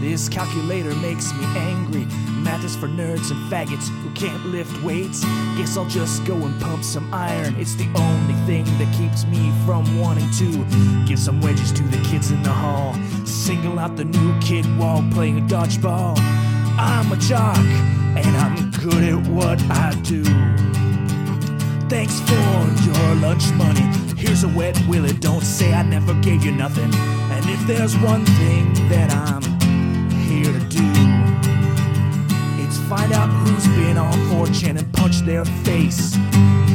This calculator makes me angry. Math is for nerds and faggots who can't lift weights. Guess I'll just go and pump some iron. It's the only thing that keeps me from wanting to give some wedges to the kids in the hall. Single out the new kid while playing dodgeball. I'm a jock and I'm good at what I do. Thanks for your lunch money. Here's a wet willy, don't say I never gave you nothing. And if there's one thing that I'm here to do, it's find out who's been on 4chan and punch their face.